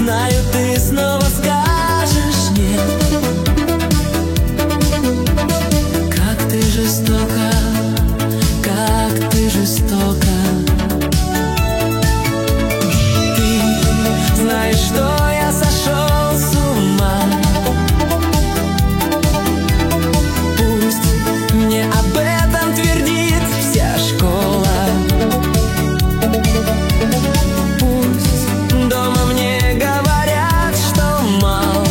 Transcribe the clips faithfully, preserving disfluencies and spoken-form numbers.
знаю, ты снова скажешь нет. Как ты жестока, как ты жестока. Ты знаешь, что я сошел с ума. Пусть мне об этом твердит вся школа. Пусть дома мне говорят, что мало.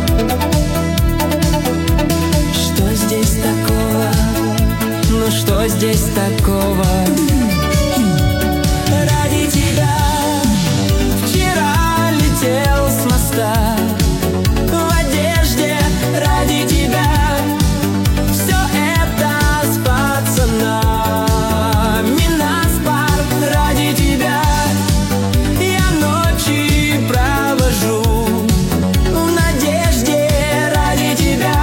Что здесь такого? Ну что здесь такого? Ради тебя вчера летел с моста в одежде. Ради тебя все это с пацанами на спар. Ради тебя я ночи провожу в надежде. Ради тебя,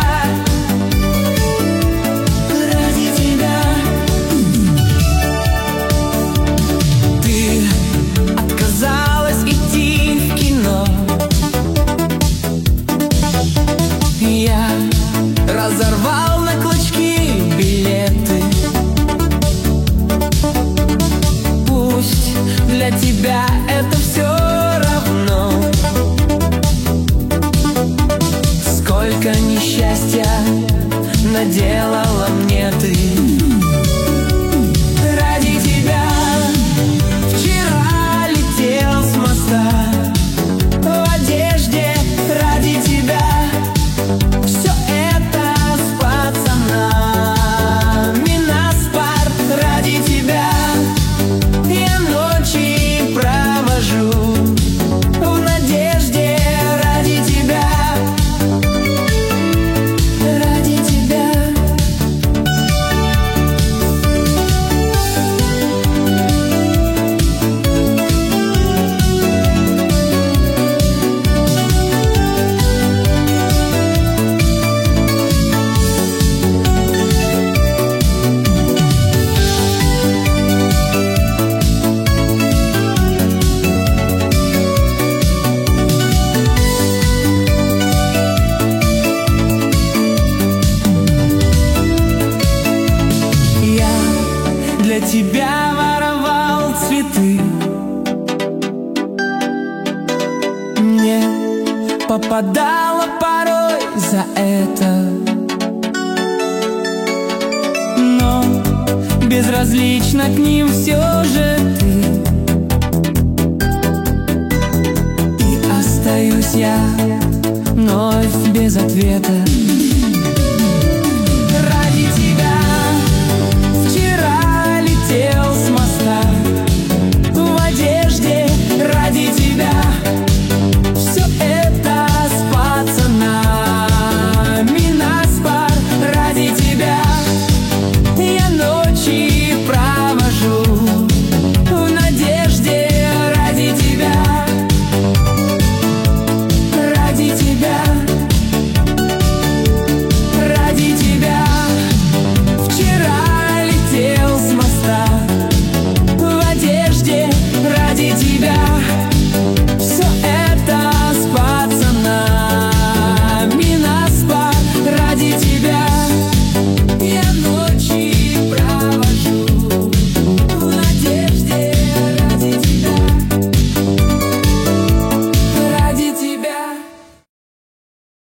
ради тебя. Ты отказалась идти в кино. Я разорвал на клочки билеты. Пусть для тебя это все равно. Сколько несчастья наделала мне ты. Ради тебя вчера летел с моста в одежде. Ради тебя все это с пацанами на спар. Ради тебя я ночи провожу в надежде. Ради тебя, ради тебя. Я для тебя воровал цветы. Мне попадало порой за это, но безразлично к ним все же ты. И остаюсь я вновь без ответа.